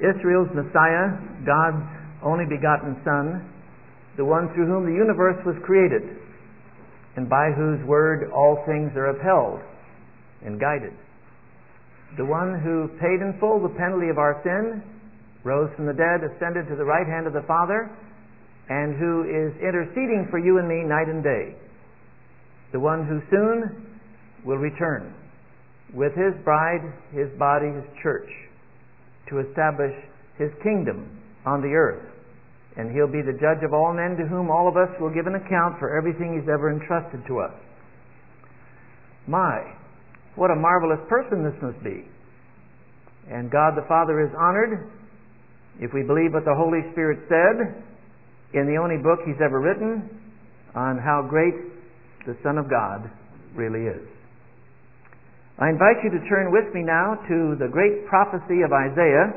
Israel's Messiah, God's only begotten Son, the one through whom the universe was created, and by whose word all things are upheld and guided. The one who paid in full the penalty of our sin, rose from the dead, ascended to the right hand of the Father, and who is interceding for you and me night and day. The one who soon will return with His bride, His body, His church, to establish His kingdom on the earth. And He'll be the judge of all men, to whom all of us will give an account for everything He's ever entrusted to us. My, what a marvelous person this must be. And God the Father is honored if we believe what the Holy Spirit said in the only book He's ever written on how great the Son of God really is. I invite you to turn with me now to the great prophecy of Isaiah,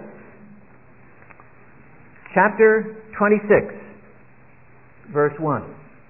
chapter 26, verse 1.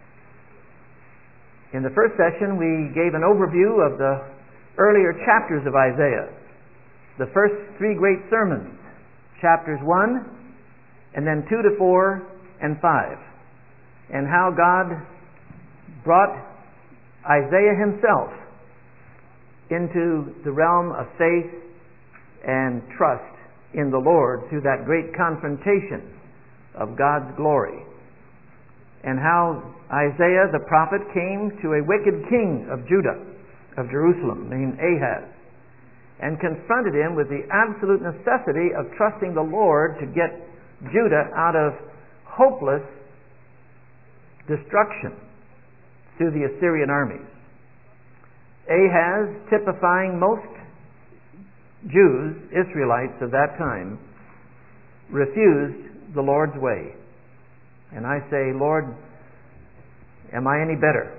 In the first session, we gave an overview of the earlier chapters of Isaiah, the first three great sermons, chapters 1, and then 2 to 4 and 5, and how God brought Isaiah himself into the realm of faith and trust in the Lord through that great confrontation of God's glory, and how Isaiah the prophet came to a wicked king of Judah, of Jerusalem, named Ahaz, and confronted him with the absolute necessity of trusting the Lord to get Judah out of hopeless destruction through the Assyrian armies. Ahaz, typifying most Jews, Israelites of that time, refused the Lord's way. And I say, Lord, am I any better?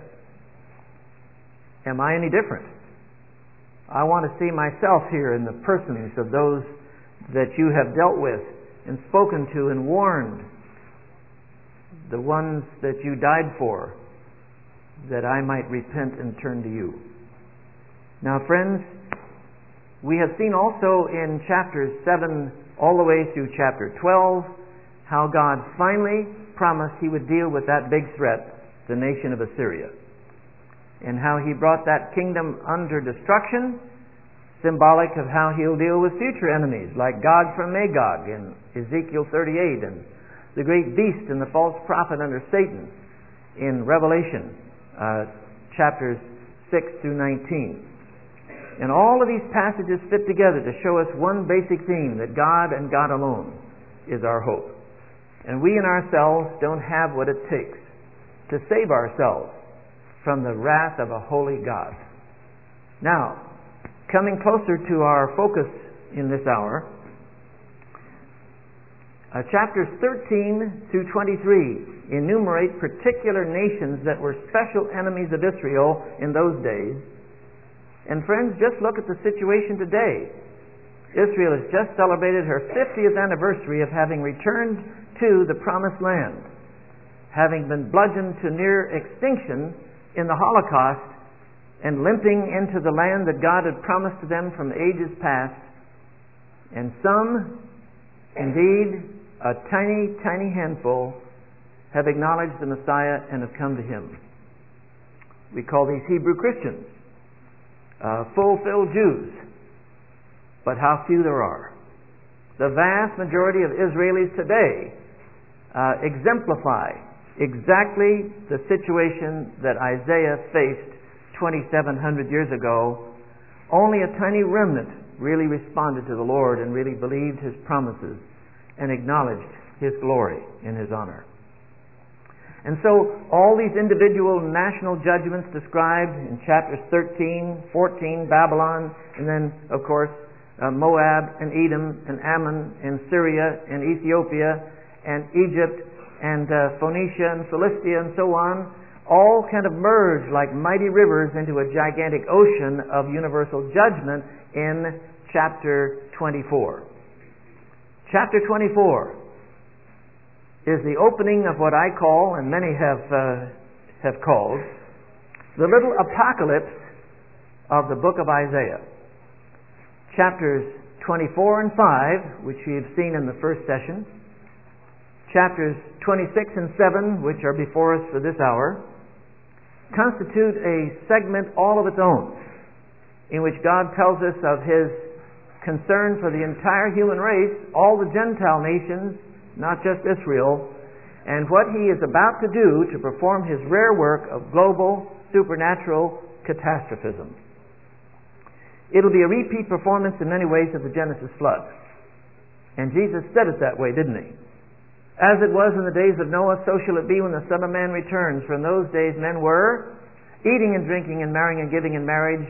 Am I any different? I want to see myself here in the persons of those that you have dealt with and spoken to and warned, the ones that you died for, that I might repent and turn to you. Now, friends, we have seen also in chapters 7 all the way through chapter 12 how God finally promised He would deal with that big threat, the nation of Assyria, and how He brought that kingdom under destruction, symbolic of how He'll deal with future enemies like Gog from Magog in Ezekiel 38, and the great beast and the false prophet under Satan in Revelation chapters 6 through 19. And all of these passages fit together to show us one basic theme, that God and God alone is our hope. And we in ourselves don't have what it takes to save ourselves from the wrath of a holy God. Now, coming closer to our focus in this hour, chapters 13 through 23 enumerate particular nations that were special enemies of Israel in those days. And friends, just look at the situation today. Israel has just celebrated her 50th anniversary of having returned to the Promised Land, having been bludgeoned to near extinction in the Holocaust and limping into the land that God had promised to them from ages past. And some, indeed, a tiny, tiny handful, have acknowledged the Messiah and have come to Him. We call these Hebrew Christians. Fulfilled Jews, but how few there are. The vast majority of Israelis today exemplify exactly the situation that Isaiah faced 2,700 years ago. Only a tiny remnant really responded to the Lord and really believed His promises and acknowledged His glory and His honor. And so all these individual national judgments described in chapters 13, 14, Babylon, and then, of course, Moab and Edom and Ammon and Syria and Ethiopia and Egypt and Phoenicia and Philistia and so on, all kind of merge like mighty rivers into a gigantic ocean of universal judgment in chapter 24. Chapter 24 is the opening of what I call, and many have called, the little apocalypse of the book of Isaiah. Chapters 24 and 5, which we have seen in the first session, chapters 26 and 7, which are before us for this hour, constitute a segment all of its own, in which God tells us of His concern for the entire human race, all the Gentile nations, not just Israel, and what He is about to do to perform His rare work of global supernatural catastrophism. It'll be a repeat performance in many ways of the Genesis flood. And Jesus said it that way, didn't He? As it was in the days of Noah, so shall it be when the Son of Man returns. For in those days men were eating and drinking and marrying and giving in marriage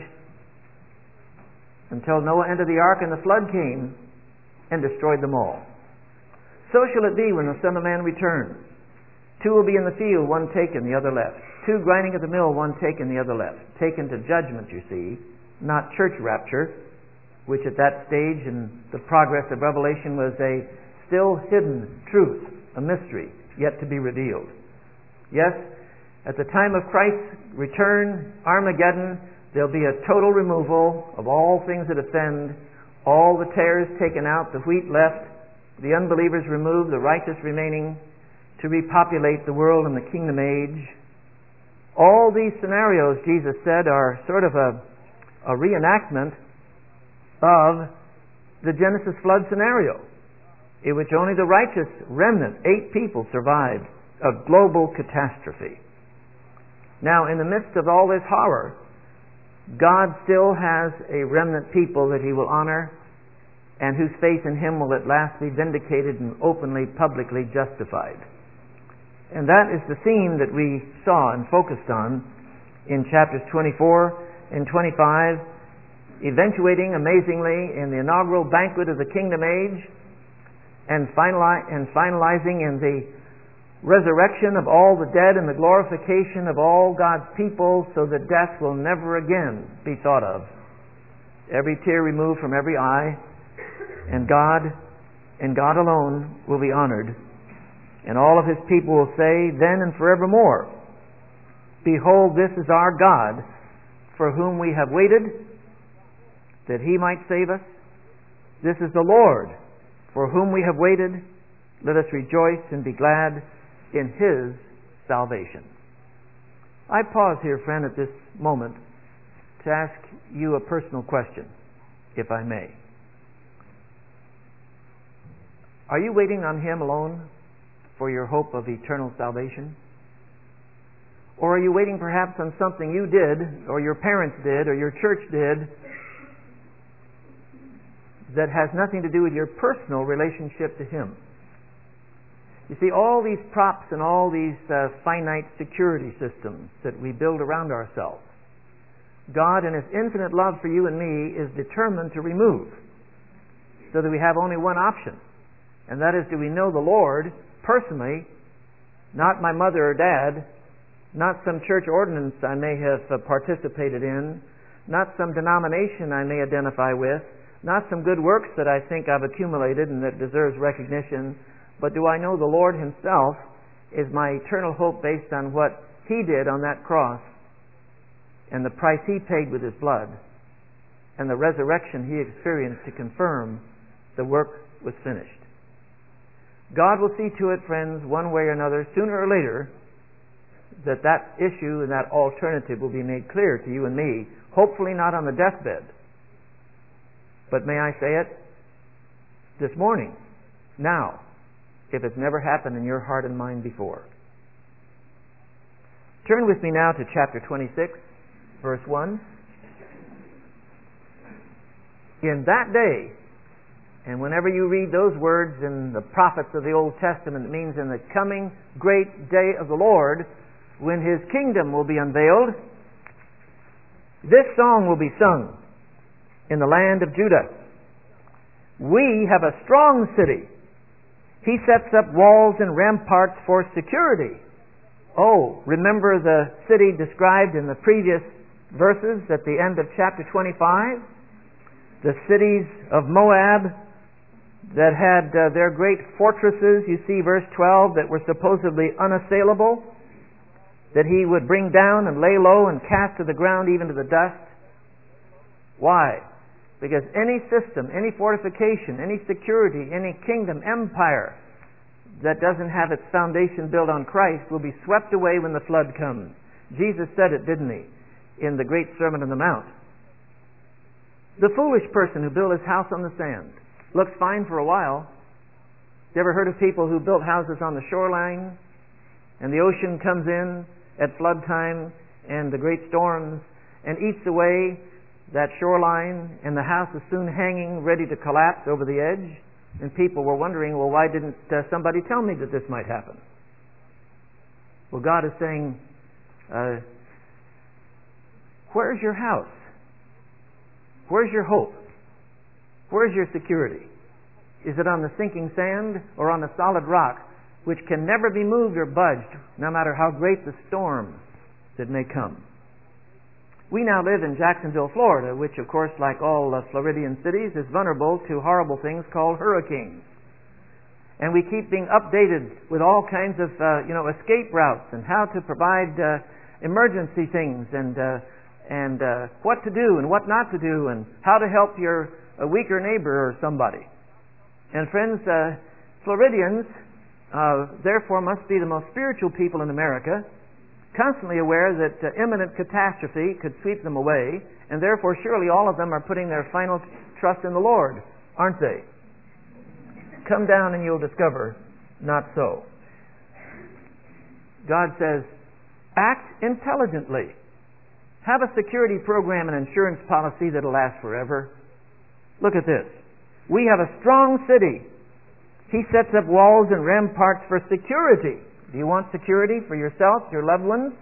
until Noah entered the ark and the flood came and destroyed them all. So shall it be when the Son of Man returns. Two will be in the field, one taken, the other left. Two grinding at the mill, one taken, the other left. Taken to judgment, you see, not church rapture, which at that stage in the progress of Revelation was a still hidden truth, a mystery yet to be revealed. Yes, at the time of Christ's return, Armageddon, there'll be a total removal of all things that offend, all the tares taken out, the wheat left, the unbelievers removed, the righteous remaining, to repopulate the world in the kingdom age. All these scenarios, Jesus said, are sort of a reenactment of the Genesis flood scenario, in which only the righteous remnant, 8 people, survived a global catastrophe. Now, in the midst of all this horror, God still has a remnant people that He will honor and whose faith in Him will at last be vindicated and openly, publicly justified. And that is the theme that we saw and focused on in chapters 24 and 25, eventuating amazingly in the inaugural banquet of the kingdom age and finalizing in the resurrection of all the dead and the glorification of all God's people, so that death will never again be thought of. Every tear removed from every eye, and God alone will be honored. And all of His people will say then and forevermore, behold, this is our God, for whom we have waited, that He might save us. This is the Lord, for whom we have waited. Let us rejoice and be glad in His salvation. I pause here, friend, at this moment to ask you a personal question, if I may. Are you waiting on Him alone for your hope of eternal salvation? Or are you waiting perhaps on something you did, or your parents did, or your church did, that has nothing to do with your personal relationship to Him? You see, all these props and all these finite security systems that we build around ourselves, God in His infinite love for you and me is determined to remove, so that we have only one option, and that is, do we know the Lord personally, not my mother or dad, not some church ordinance I may have participated in, not some denomination I may identify with, not some good works that I think I've accumulated and that deserves recognition, but do I know the Lord Himself is my eternal hope based on what He did on that cross and the price He paid with His blood and the resurrection He experienced to confirm the work was finished. God will see to it, friends, one way or another, sooner or later, that issue and that alternative will be made clear to you and me. Hopefully not on the deathbed. But may I say it? This morning. Now. If it's never happened in your heart and mind before. Turn with me now to chapter 26, verse 1. In that day, and whenever you read those words in the prophets of the Old Testament, it means in the coming great day of the Lord, when His kingdom will be unveiled, this song will be sung in the land of Judah. We have a strong city. He sets up walls and ramparts for security. Oh, remember the city described in the previous verses at the end of chapter 25? The cities of Moab that had their great fortresses, you see verse 12, that were supposedly unassailable, that He would bring down and lay low and cast to the ground even to the dust. Why? Because any system, any fortification, any security, any kingdom, empire that doesn't have its foundation built on Christ will be swept away when the flood comes. Jesus said it, didn't he, in the great Sermon on the Mount. The foolish person who built his house on the sand looks fine for a while. You ever heard of people who built houses on the shoreline and the ocean comes in at flood time and the great storms and eats away that shoreline, and the house is soon hanging ready to collapse over the edge, and people were wondering, well, why didn't somebody tell me that this might happen? Well, God is saying, where's your house? Where's your hope? Where's your security? Is it on the sinking sand or on the solid rock, which can never be moved or budged, no matter how great the storm that may come? We now live in Jacksonville, Florida, which, of course, like all Floridian cities, is vulnerable to horrible things called hurricanes. And we keep being updated with all kinds of, escape routes and how to provide emergency things and what to do and what not to do and how to help your weaker neighbor or somebody. And friends, Floridians, therefore, must be the most spiritual people in America, constantly aware that imminent catastrophe could sweep them away, and therefore surely all of them are putting their final trust in the Lord, aren't they? Come down and you'll discover not so. God says, act intelligently. Have a security program and insurance policy that'll last forever. Look at this. We have a strong city. He sets up walls and ramparts for security. Do you want security for yourself, your loved ones?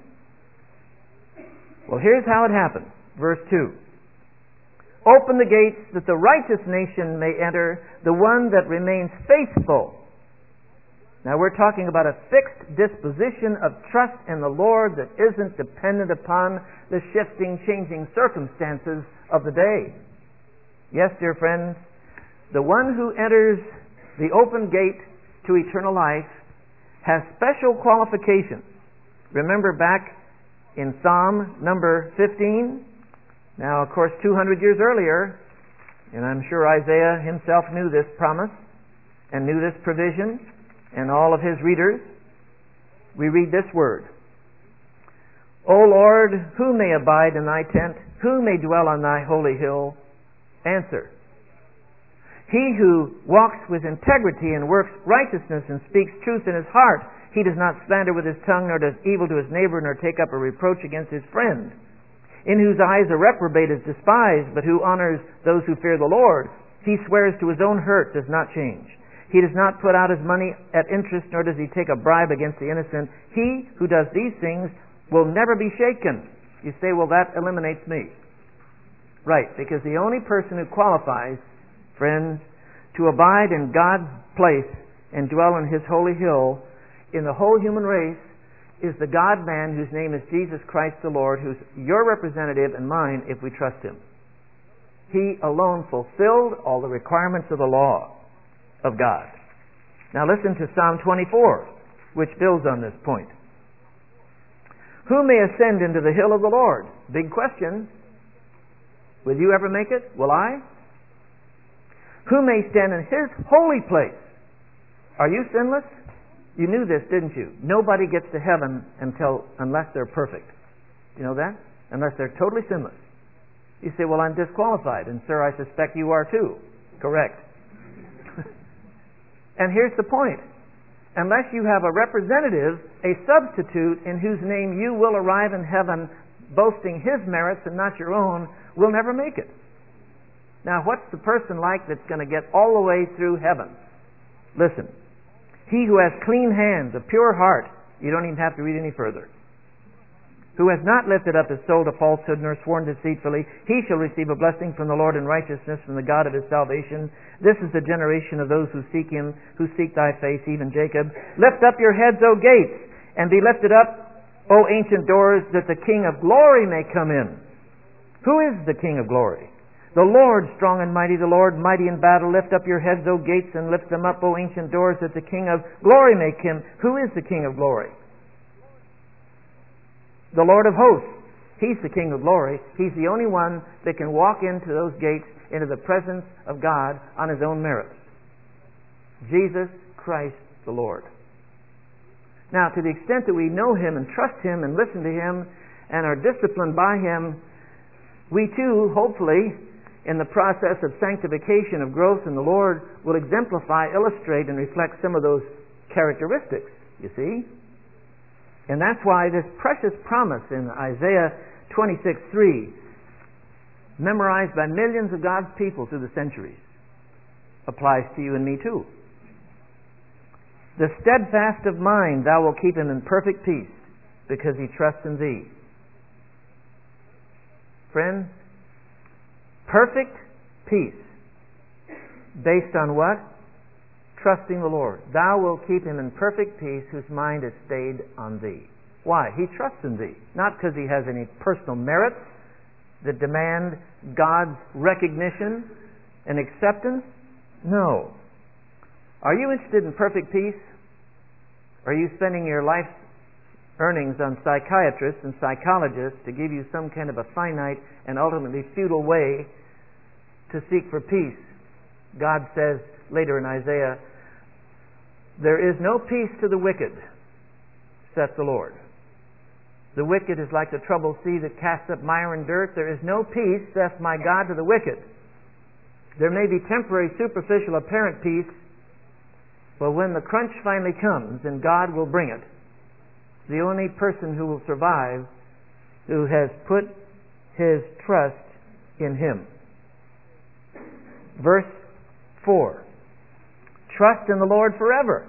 Well, here's how it happens. Verse 2. Open the gates that the righteous nation may enter, the one that remains faithful. Now we're talking about a fixed disposition of trust in the Lord that isn't dependent upon the shifting, changing circumstances of the day. Yes, dear friends, the one who enters the open gate to eternal life has special qualifications. Remember back in Psalm number 15? Now, of course, 200 years earlier, and I'm sure Isaiah himself knew this promise and knew this provision, and all of his readers, we read this word. O Lord, who may abide in thy tent? Who may dwell on thy holy hill? Answer. He who walks with integrity and works righteousness and speaks truth in his heart, he does not slander with his tongue, nor does evil to his neighbor, nor take up a reproach against his friend. In whose eyes a reprobate is despised, but who honors those who fear the Lord. He swears to his own hurt, does not change. He does not put out his money at interest, nor does he take a bribe against the innocent. He who does these things will never be shaken. You say, well, that eliminates me. Right, because the only person who qualifies, friends, to abide in God's place and dwell on His holy hill in the whole human race is the God-man whose name is Jesus Christ the Lord, who's your representative and mine if we trust Him. He alone fulfilled all the requirements of the law of God. Now listen to Psalm 24, which builds on this point. Who may ascend into the hill of the Lord? Big question. Will you ever make it? Will I? Who may stand in His holy place? Are you sinless? You knew this, didn't you? Nobody gets to heaven unless they're perfect. You know that? Unless they're totally sinless. You say, well, I'm disqualified. And sir, I suspect you are too. Correct. And here's the point. Unless you have a representative, a substitute in whose name you will arrive in heaven boasting His merits and not your own, will never make it. Now, what's the person like that's going to get all the way through heaven? Listen. He who has clean hands, a pure heart, you don't even have to read any further, who has not lifted up his soul to falsehood nor sworn deceitfully, he shall receive a blessing from the Lord and righteousness from the God of his salvation. This is the generation of those who seek Him, who seek thy face, even Jacob. Lift up your heads, O gates, and be lifted up, O ancient doors, that the King of glory may come in. Who is the King of glory? The Lord strong and mighty, the Lord mighty in battle. Lift up your heads, O gates, and lift them up, O ancient doors, that the King of glory may come. Who is the King of glory? The Lord of hosts. He's the King of glory. He's the only one that can walk into those gates into the presence of God on his own merits. Jesus Christ the Lord. Now, to the extent that we know him and trust him and listen to him and are disciplined by him, we too, hopefully, in the process of sanctification, of growth in the Lord, will exemplify, illustrate, and reflect some of those characteristics, you see. And that's why this precious promise in Isaiah 26:3, memorized by millions of God's people through the centuries, applies to you and me too. The steadfast of mind, thou wilt keep him in perfect peace, because he trusts in thee. Friends, perfect peace. Based on what? Trusting the Lord. Thou wilt keep him in perfect peace whose mind is stayed on thee. Why? He trusts in thee. Not because he has any personal merits that demand God's recognition and acceptance. No. Are you interested in perfect peace? Are you spending your life's earnings on psychiatrists and psychologists to give you some kind of a finite and ultimately futile way to seek for peace? God says later in Isaiah, there is no peace to the wicked, saith the Lord. The wicked is like the troubled sea that casts up mire and dirt. There is no peace, saith my God, to the wicked. There may be temporary, superficial, apparent peace, but when the crunch finally comes, and God will bring it, the only person who will survive who has put his trust in him. Verse 4. Trust in the Lord forever.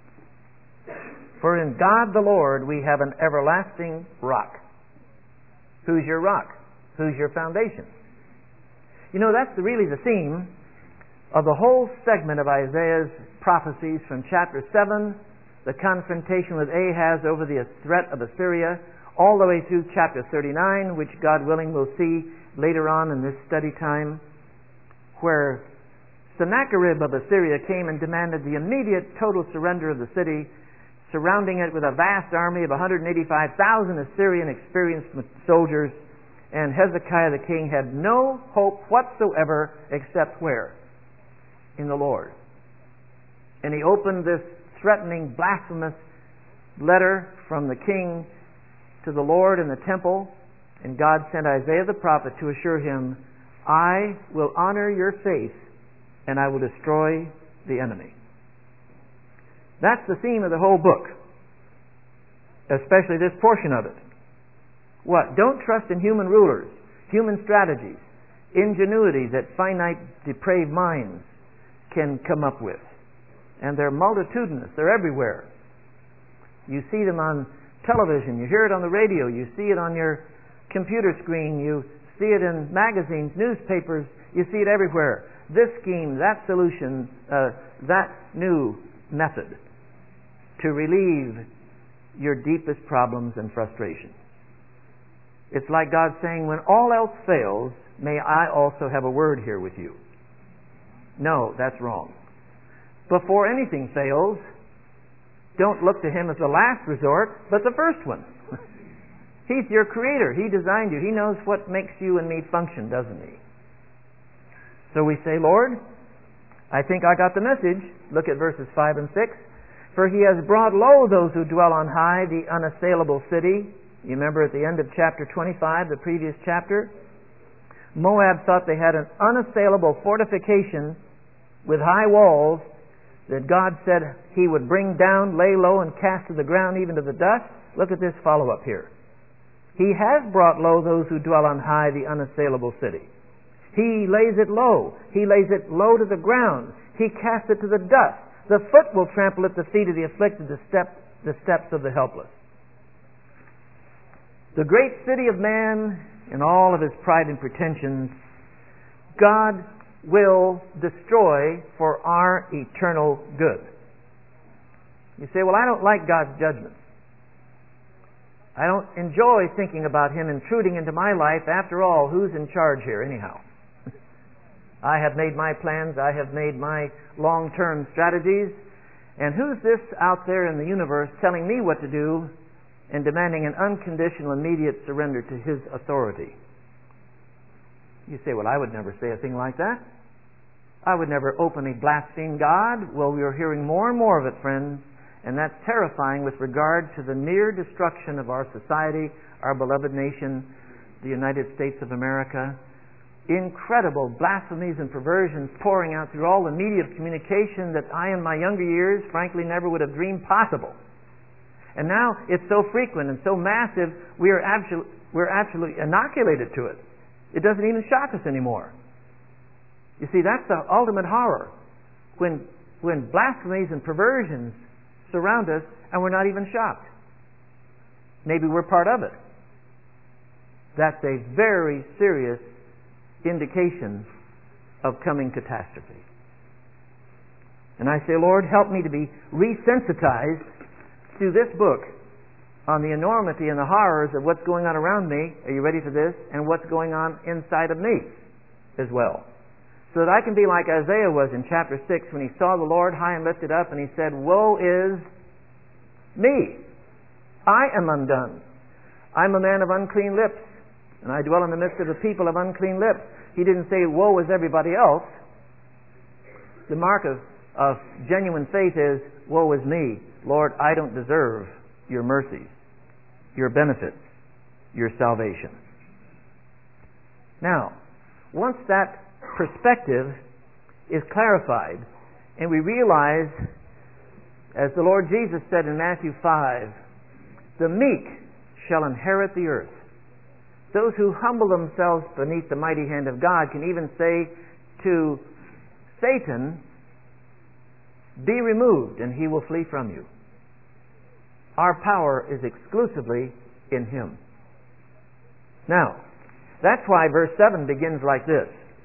For in God the Lord we have an everlasting rock. Who's your rock? Who's your foundation? You know, that's really the theme of the whole segment of Isaiah's prophecies from chapter 7, the confrontation with Ahaz over the threat of Assyria, all the way through chapter 39, which God willing we'll see later on in this study time, where Sennacherib of Assyria came and demanded the immediate total surrender of the city, surrounding it with a vast army of 185,000 Assyrian experienced soldiers, and Hezekiah the king had no hope whatsoever except where? In the Lord. And he opened this threatening, blasphemous letter from the king to the Lord in the temple, and God sent Isaiah the prophet to assure him, I will honor your faith and I will destroy the enemy. That's the theme of the whole book, especially this portion of it. What? Don't trust in human rulers, human strategies, ingenuity that finite, depraved minds can come up with. And they're multitudinous. They're everywhere. You see them on television. You hear it on the radio. You see it on your computer screen. You see it in magazines, newspapers. You see it everywhere. This scheme, that solution, that new method to relieve your deepest problems and frustrations. It's like God saying, when all else fails, may I also have a word here with you. No, that's wrong. Before anything fails, don't look to him as the last resort, but the first one. He's your creator. He designed you. He knows what makes you and me function, doesn't he? So we say, Lord, I think I got the message. Look at verses 5 and 6. For he has brought low those who dwell on high, the unassailable city. You remember at the end of chapter 25, the previous chapter? Moab thought they had an unassailable fortification with high walls that God said he would bring down, lay low, and cast to the ground, even to the dust. Look at this follow-up here. He has brought low those who dwell on high, the unassailable city. He lays it low. He lays it low to the ground. He casts it to the dust. The foot will trample at the feet of the afflicted, the steps of the helpless. The great city of man, in all of his pride and pretensions, God will destroy for our eternal good. You say, well, I don't like God's judgments. I don't enjoy thinking about him intruding into my life. After all, who's in charge here anyhow? I have made my plans. I have made my long-term strategies. And who's this out there in the universe telling me what to do and demanding an unconditional, immediate surrender to his authority? You say, well, I would never say a thing like that. I would never openly blaspheme God. Well, we are hearing more and more of it, friends, and that's terrifying with regard to the near destruction of our society, our beloved nation, the United States of America. Incredible blasphemies and perversions pouring out through all the media of communication that I in my younger years frankly never would have dreamed possible. And now it's so frequent and so massive, we're absolutely inoculated to it. It doesn't even shock us anymore. You see, that's the ultimate horror. When blasphemies and perversions surround us and we're not even shocked. Maybe we're part of it. That's a very serious indication of coming catastrophe. And I say, Lord, help me to be resensitized to this book on the enormity and the horrors of what's going on around me. Are you ready for this? And what's going on inside of me as well. So that I can be like Isaiah was in chapter 6 when he saw the Lord high and lifted up and he said, woe is me. I am undone. I'm a man of unclean lips, and I dwell in the midst of a people of unclean lips. He didn't say, woe is everybody else. The mark of genuine faith is, woe is me. Lord, I don't deserve your mercies, your benefits, your salvation. Now, once that perspective is clarified, and we realize, as the Lord Jesus said in Matthew 5, the meek shall inherit the earth. Those who humble themselves beneath the mighty hand of God can even say to Satan, be removed, and he will flee from you. Our power is exclusively in him. Now, that's why verse 7 begins like this.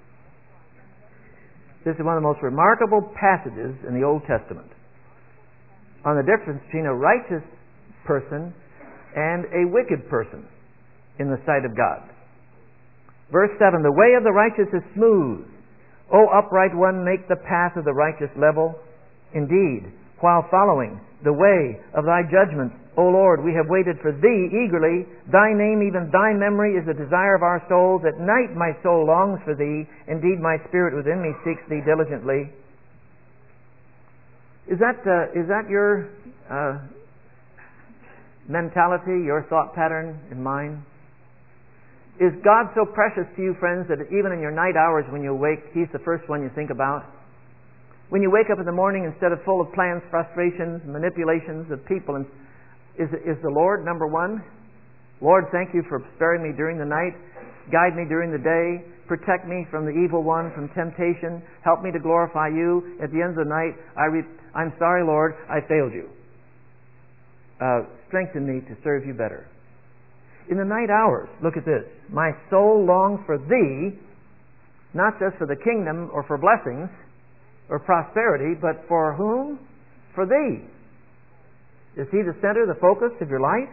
This is one of the most remarkable passages in the Old Testament on the difference between a righteous person and a wicked person in the sight of God. Verse 7, the way of the righteous is smooth. O upright one, make the path of the righteous level. Indeed, while following the way of thy judgments, O Lord, we have waited for thee eagerly. Thy name, even thy memory, is the desire of our souls. At night my soul longs for thee. Indeed, my spirit within me seeks thee diligently. Is that your mentality, your thought pattern and mine? Is God so precious to you, friends, that even in your night hours when you awake, He's the first one you think about? When you wake up in the morning, instead of full of plans, frustrations, manipulations of people, is the Lord number one? Lord, thank you for sparing me during the night. Guide me during the day. Protect me from the evil one, from temptation. Help me to glorify you. At the end of the night, I'm sorry, Lord, I failed you. Strengthen me to serve you better. In the night hours, look at this. My soul longs for thee, not just for the kingdom or for blessings or prosperity, but for whom? For thee. Is He the center, the focus of your life?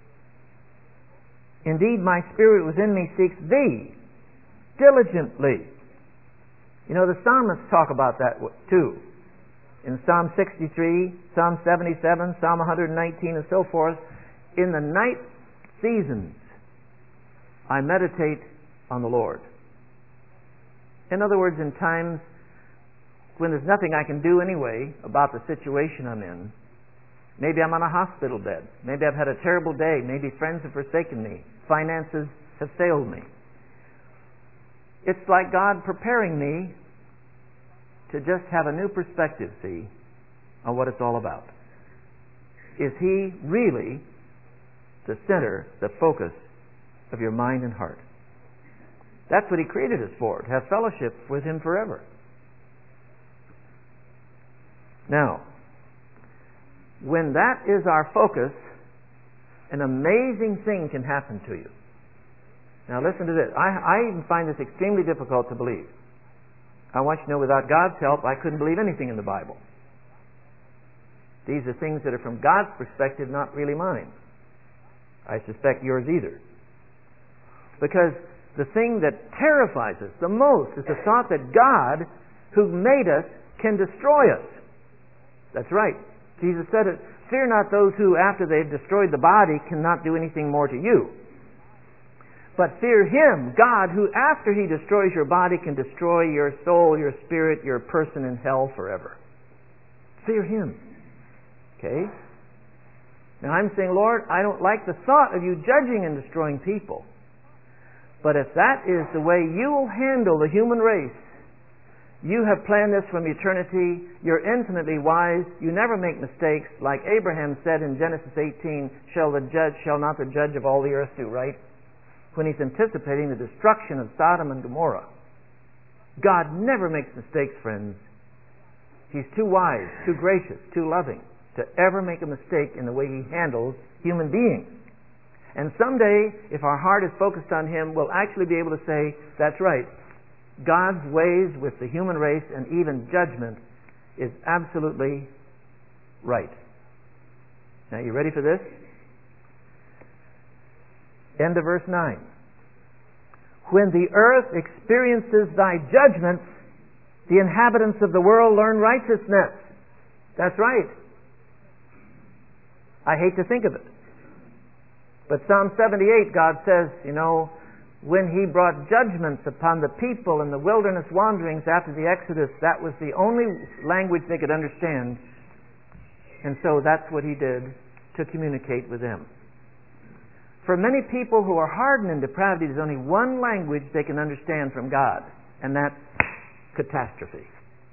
Indeed, my spirit within me seeks thee diligently. You know, the psalmists talk about that too. In Psalm 63, Psalm 77, Psalm 119, and so forth, in the night seasons, I meditate on the Lord. In other words, in times when there's nothing I can do anyway about the situation I'm in, maybe I'm on a hospital bed, maybe I've had a terrible day, maybe friends have forsaken me, finances have failed me. It's like God preparing me to just have a new perspective, see, on what it's all about. Is He really the center, the focus of your mind and heart? That's what He created us for, to have fellowship with Him forever. Now, when that is our focus, an amazing thing can happen to you. Now listen to this. I even find this extremely difficult to believe. I want you to know, without God's help, I couldn't believe anything in the Bible. These are things that are from God's perspective, not really mine. I suspect yours either. Because the thing that terrifies us the most is the thought that God, who made us, can destroy us. That's right. Jesus said it, fear not those who, after they've destroyed the body, cannot do anything more to you. But fear Him, God, who after He destroys your body can destroy your soul, your spirit, your person in hell forever. Fear Him. Okay? Now I'm saying, Lord, I don't like the thought of You judging and destroying people. But if that is the way You will handle the human race, You have planned this from eternity. You're infinitely wise. You never make mistakes. Like Abraham said in Genesis 18, shall not the judge of all the earth do right? When he's anticipating the destruction of Sodom and Gomorrah. God never makes mistakes, friends. He's too wise, too gracious, too loving to ever make a mistake in the way He handles human beings. And someday, if our heart is focused on Him, we'll actually be able to say, that's right. God's ways with the human race and even judgment is absolutely right. Now, you ready for this? End of verse 9. When the earth experiences Thy judgments, the inhabitants of the world learn righteousness. That's right. I hate to think of it. But Psalm 78, God says, when He brought judgments upon the people in the wilderness wanderings after the Exodus, that was the only language they could understand. And so that's what He did to communicate with them. For many people who are hardened in depravity, there's only one language they can understand from God, and that's catastrophe.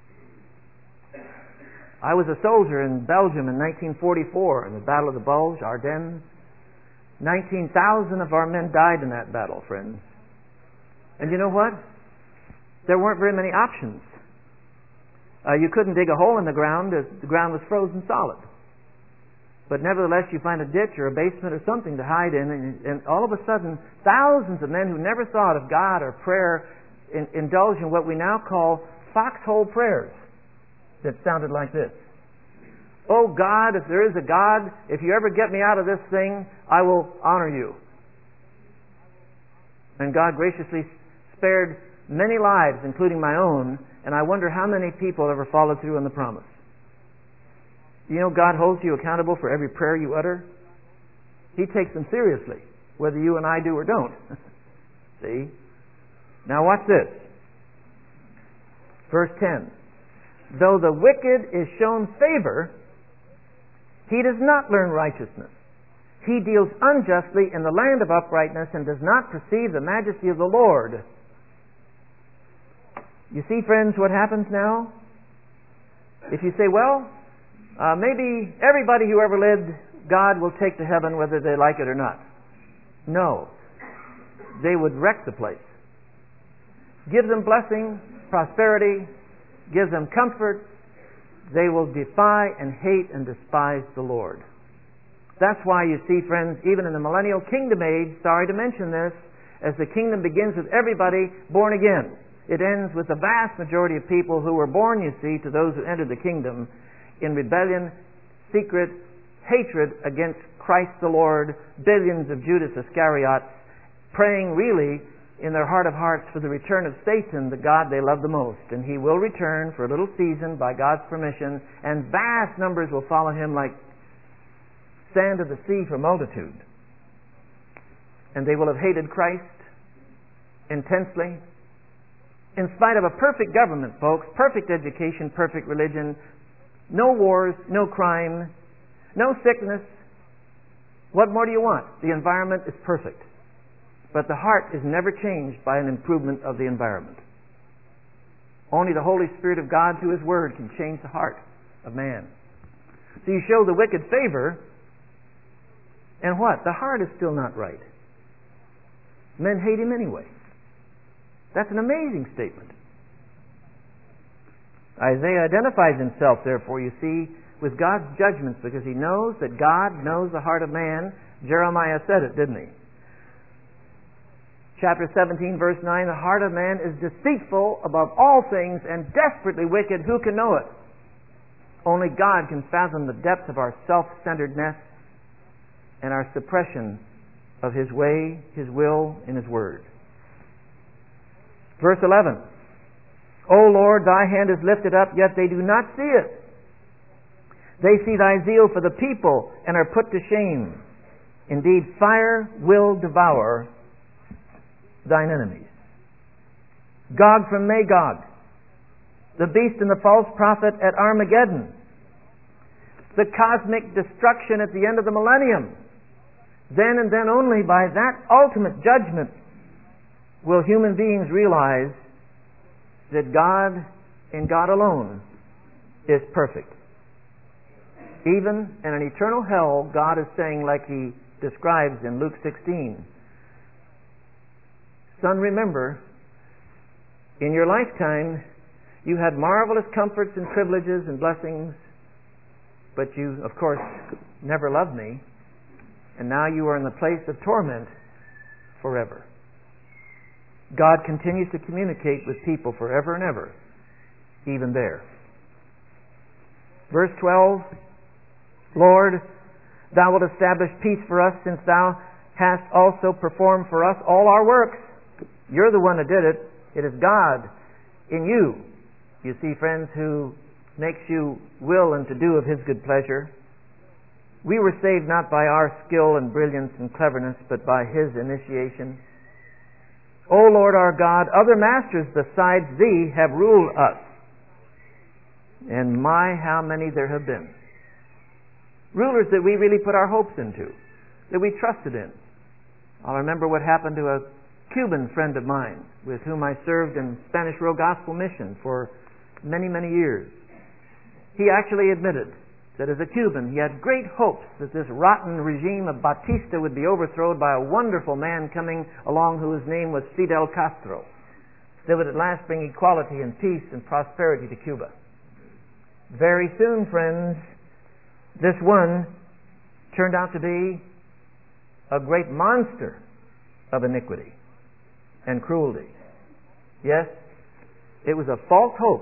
I was a soldier in Belgium in 1944 in the Battle of the Bulge, Ardennes. 19,000 of our men died in that battle, friends. And you know what? There weren't very many options. You couldn't dig a hole in the ground as the ground was frozen solid. But nevertheless, you find a ditch or a basement or something to hide in, and all of a sudden, thousands of men who never thought of God or prayer indulge in what we now call foxhole prayers that sounded like this. Oh God, if there is a God, if You ever get me out of this thing, I will honor You. And God graciously spared many lives, including my own, and I wonder how many people ever followed through on the promise. God holds you accountable for every prayer you utter. He takes them seriously, whether you and I do or don't. See? Now watch this. Verse 10. Though the wicked is shown favor, he does not learn righteousness. He deals unjustly in the land of uprightness and does not perceive the majesty of the Lord. You see, friends, what happens now? If you say, well, maybe everybody who ever lived, God will take to heaven whether they like it or not. No. They would wreck the place. Give them blessing, prosperity, give them comfort. They will defy and hate and despise the Lord. That's why you see, friends, even in the millennial kingdom age, sorry to mention this, as the kingdom begins with everybody born again. It ends with the vast majority of people who were born, you see, to those who entered the kingdom in rebellion, secret hatred against Christ the Lord, billions of Judas Iscariots praying really in their heart of hearts for the return of Satan, the God they love the most. And he will return for a little season by God's permission, and vast numbers will follow him like sand of the sea for multitude. And they will have hated Christ intensely. In spite of a perfect government, folks, perfect education, perfect religion, no wars, no crime, no sickness. What more do you want? The environment is perfect. But the heart is never changed by an improvement of the environment. Only the Holy Spirit of God through His Word can change the heart of man. So you show the wicked favor, and what? The heart is still not right. Men hate him anyway. That's an amazing statement. Isaiah identifies himself, therefore, you see, with God's judgments, because he knows that God knows the heart of man. Jeremiah said it, didn't he? Chapter 17, verse 9, the heart of man is deceitful above all things and desperately wicked. Who can know it? Only God can fathom the depth of our self-centeredness and our suppression of His way, His will, and His Word. Verse 11, O Lord, Thy hand is lifted up, yet they do not see it. They see Thy zeal for the people and are put to shame. Indeed, fire will devour thine enemies. Gog from Magog, the beast and the false prophet at Armageddon, the cosmic destruction at the end of the millennium. Then and then only by that ultimate judgment will human beings realize that God and God alone is perfect. Even in an eternal hell, God is saying, like He describes in Luke 16, Son, remember, in your lifetime you had marvelous comforts and privileges and blessings, but you, of course, never loved me, and now you are in the place of torment forever. God continues to communicate with people forever and ever, even there. Verse 12, Lord, Thou wilt establish peace for us, since Thou hast also performed for us all our works. You're the one that did it. It is God in you, you see, friends, who makes you will and to do of His good pleasure. We were saved not by our skill and brilliance and cleverness, but by His initiation. O Lord our God, other masters besides Thee have ruled us, and my, how many there have been. Rulers that we really put our hopes into, that we trusted in. I'll remember what happened to a Cuban friend of mine with whom I served in Spanish Row Gospel Mission for many, many years. He actually admitted that as a Cuban, he had great hopes that this rotten regime of Batista would be overthrown by a wonderful man coming along whose name was Fidel Castro, that would at last bring equality and peace and prosperity to Cuba. Very soon, friends, this one turned out to be a great monster of iniquity and cruelty. Yes, it was a false hope.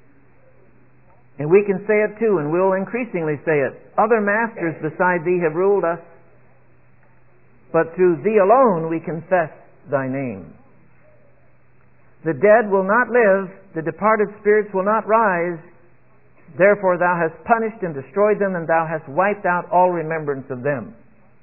And we can say it too, and we'll increasingly say it. Other masters beside Thee have ruled us, but through Thee alone we confess Thy name. The dead will not live, the departed spirits will not rise. Therefore Thou hast punished and destroyed them, and Thou hast wiped out all remembrance of them.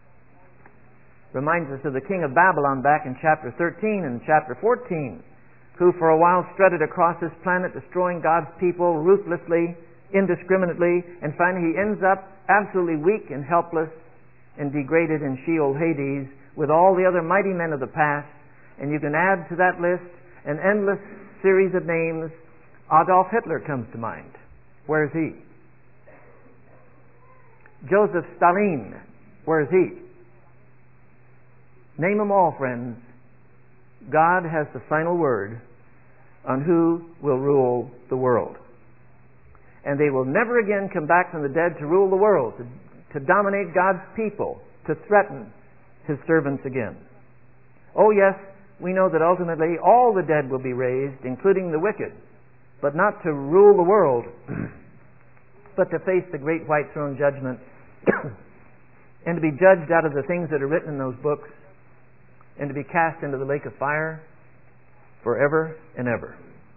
Reminds us of the king of Babylon back in chapter 13 and chapter 14, who for a while strutted across this planet, destroying God's people ruthlessly, indiscriminately, and finally he ends up absolutely weak and helpless and degraded in Sheol Hades with all the other mighty men of the past. And you can add to that list an endless series of names. Adolf Hitler comes to mind. Where is he? Joseph Stalin. Where is he? Name them all, friends. God has the final word on who will rule the world. And they will never again come back from the dead to rule the world, to dominate God's people, to threaten His servants again. Oh yes, we know that ultimately all the dead will be raised, including the wicked, but not to rule the world, but to face the great white throne judgment and to be judged out of the things that are written in those books, and to be cast into the lake of fire forever and ever.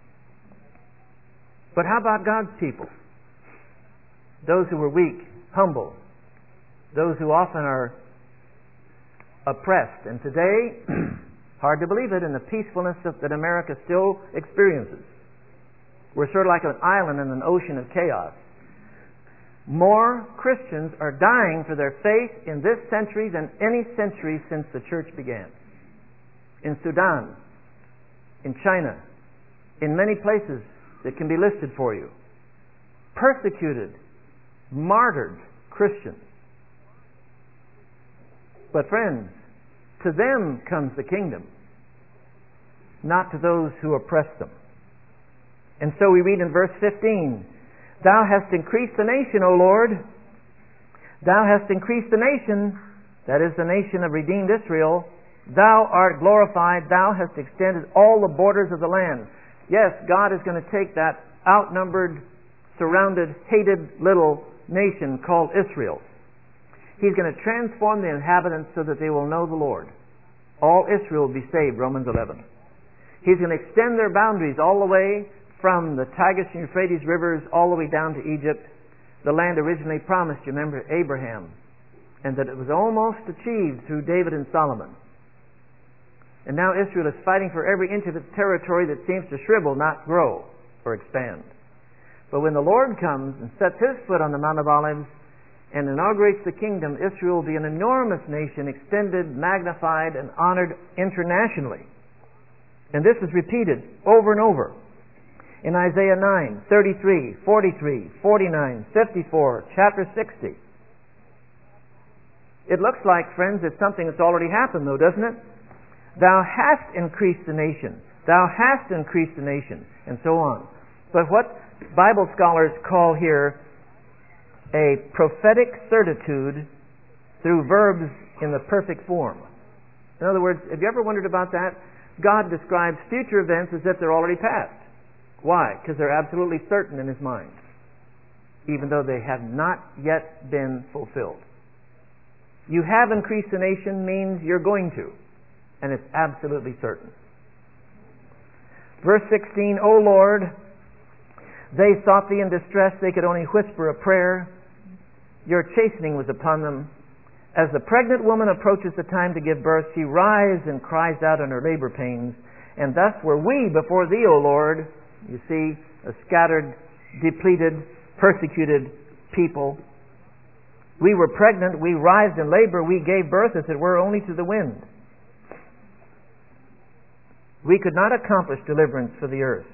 But how about God's people? Those who were weak, humble, those who often are oppressed. And today, hard to believe it, in the peacefulness that America still experiences. We're sort of like an island in an ocean of chaos. More Christians are dying for their faith in this century than any century since the church began. In Sudan, in China, in many places that can be listed for you. Persecuted, martyred Christians. But friends, to them comes the kingdom, not to those who oppress them. And so we read in verse 15, Thou hast increased the nation, O Lord. Thou hast increased the nation, that is the nation of redeemed Israel. Thou art glorified. Thou hast extended all the borders of the land. Yes, God is going to take that outnumbered, surrounded, hated little nation called Israel. He's going to transform the inhabitants so that they will know the Lord. All Israel will be saved, Romans 11. He's going to extend their boundaries all the way from the Tigris and Euphrates rivers all the way down to Egypt, the land originally promised, you remember, Abraham, and that it was almost achieved through David and Solomon. And now Israel is fighting for every inch of its territory that seems to shrivel, not grow or expand. But when the Lord comes and sets His foot on the Mount of Olives and inaugurates the kingdom, Israel will be an enormous nation, extended, magnified, and honored internationally. And this is repeated over and over in Isaiah 9, 33, 43, 49, 54, chapter 60. It looks like, friends, it's something that's already happened, though, doesn't it? Thou hast increased the nation. Thou hast increased the nation, and so on. But what Bible scholars call here a prophetic certitude through verbs in the perfect form. In other words, have you ever wondered about that? God describes future events as if they're already past. Why? Because they're absolutely certain in His mind, even though they have not yet been fulfilled. You have increased the nation means you're going to, and it's absolutely certain. Verse 16, O Lord, they sought Thee in distress, they could only whisper a prayer. Your chastening was upon them. As the pregnant woman approaches the time to give birth, she writhes and cries out in her labor pains. And thus were we before Thee, O Lord. You see, a scattered, depleted, persecuted people. We were pregnant, we writhed in labor, we gave birth, as it were, only to the wind. We could not accomplish deliverance for the earth,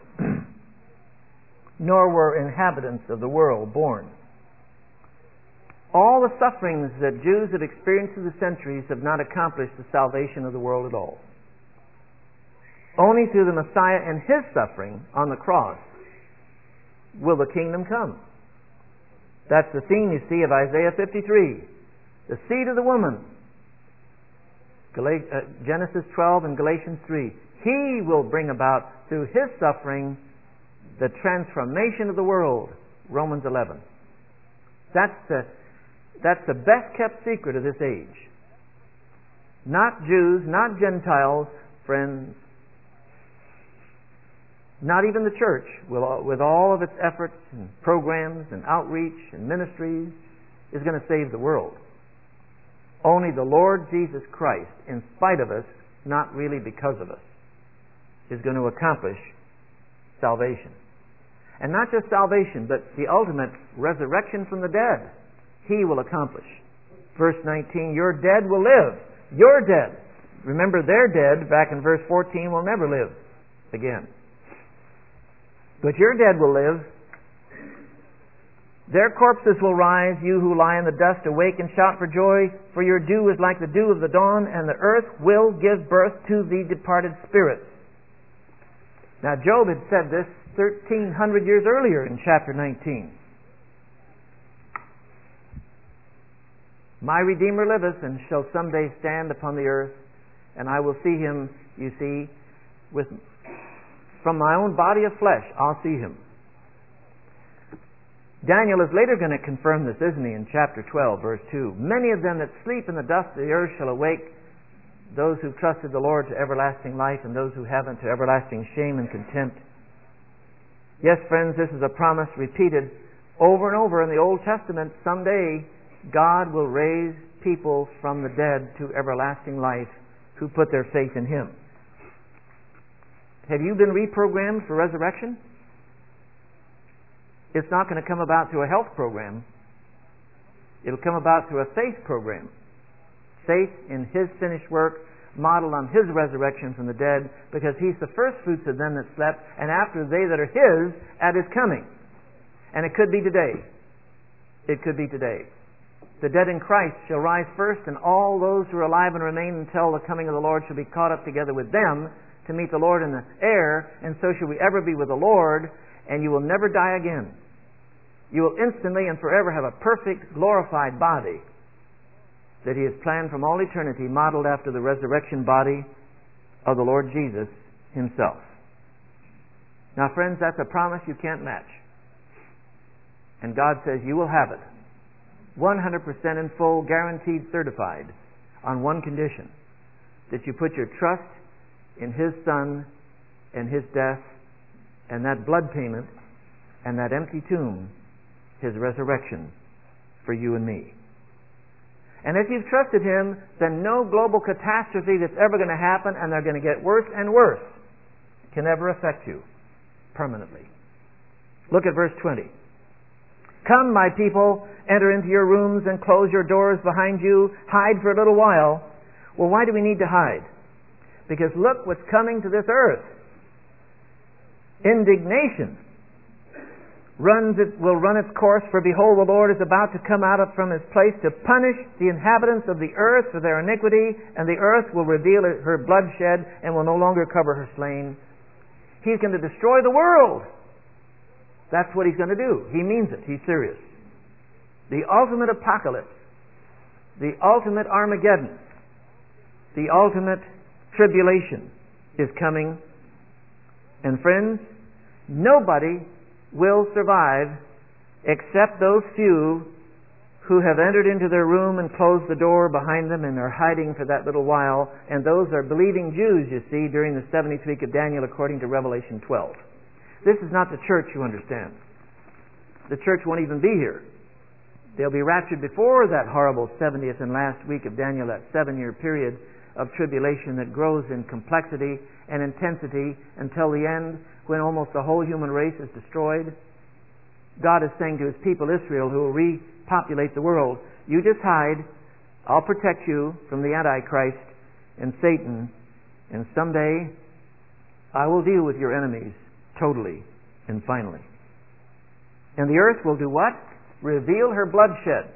nor were inhabitants of the world born. All the sufferings that Jews have experienced through the centuries have not accomplished the salvation of the world at all. Only through the Messiah and His suffering on the cross will the kingdom come. That's the theme, you see, of Isaiah 53. The seed of the woman. Genesis 12 and Galatians 3. He will bring about, through His suffering, the transformation of the world. Romans 11. That's the best kept secret of this age. Not Jews, not Gentiles, friends. Not even the church, with all of its efforts and programs and outreach and ministries, is going to save the world. Only the Lord Jesus Christ, in spite of us, not really because of us, is going to accomplish salvation. And not just salvation, but the ultimate resurrection from the dead. He will accomplish. Verse 19, your dead will live. Your dead. Remember, their dead, back in verse 14, will never live again. But your dead will live. Their corpses will rise, you who lie in the dust, awake and shout for joy, for your dew is like the dew of the dawn, and the earth will give birth to the departed spirits. Now, Job had said this 1,300 years earlier in chapter 19. My Redeemer liveth, and shall someday stand upon the earth, and I will see Him, you see, from my own body of flesh, I'll see Him. Daniel is later going to confirm this, isn't he, in chapter 12, verse 2. Many of them that sleep in the dust of the earth shall awake, those who trusted the Lord to everlasting life, and those who haven't to everlasting shame and contempt. Yes, friends, this is a promise repeated over and over in the Old Testament. Someday, God will raise people from the dead to everlasting life who put their faith in Him. Have you been reprogrammed for resurrection? It's not going to come about through a health program. It'll come about through a faith program. Faith in His finished work, modeled on His resurrection from the dead, because He's the first fruits of them that slept, and after they that are His at His coming. And it could be today. It could be today. The dead in Christ shall rise first, and all those who are alive and remain until the coming of the Lord shall be caught up together with them to meet the Lord in the air, and so shall we ever be with the Lord, and you will never die again. You will instantly and forever have a perfect, glorified body that He has planned from all eternity, modeled after the resurrection body of the Lord Jesus Himself. Now, friends, that's a promise you can't match. And God says you will have it. 100% in full, guaranteed, certified, on one condition: that you put your trust in His Son and His death and that blood payment and that empty tomb, His resurrection for you and me. And if you've trusted Him, then no global catastrophe that's ever going to happen, and they're going to get worse and worse, can ever affect you permanently. Look at verse 20. Come, my people, enter into your rooms and close your doors behind you. Hide for a little while. Well, why do we need to hide? Because look what's coming to this earth. Indignation will run its course, for behold, the Lord is about to come out from His place to punish the inhabitants of the earth for their iniquity, and the earth will reveal her bloodshed and will no longer cover her slain. He's going to destroy the world. That's what He's going to do. He means it. He's serious. The ultimate apocalypse, the ultimate Armageddon, the ultimate tribulation is coming. And friends, nobody will survive except those few who have entered into their room and closed the door behind them and are hiding for that little while. And those are believing Jews, you see, during the 70th week of Daniel according to Revelation 12. This is not the church, you understand. The church won't even be here. They'll be raptured before that horrible 70th and last week of Daniel, that 7-year period of tribulation that grows in complexity and intensity until the end, when almost the whole human race is destroyed. God is saying to His people Israel, who will repopulate the world, you just hide, I'll protect you from the Antichrist and Satan, and someday I will deal with your enemies totally and finally. And the earth will do what? Reveal her bloodshed.